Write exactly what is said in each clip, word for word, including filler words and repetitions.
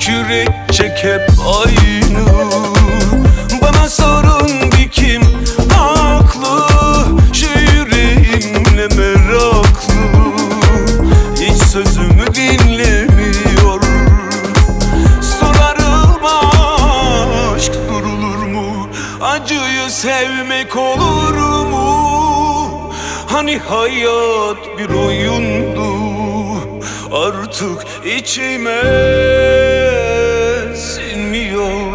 yürek çek hep aynı. Bana sorun bir kim haklı, şu yüreğimle meraklı. Hiç sözümü dinlemiyor. Sorarım aşk durulur mu? Acıyı sevmek olur mu? Hani hayat bir oyundu, artık içime sinmiyor.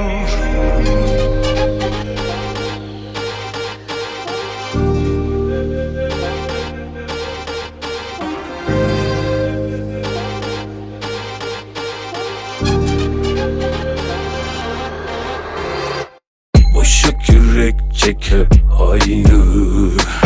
Boşak yürek çek hep aynı.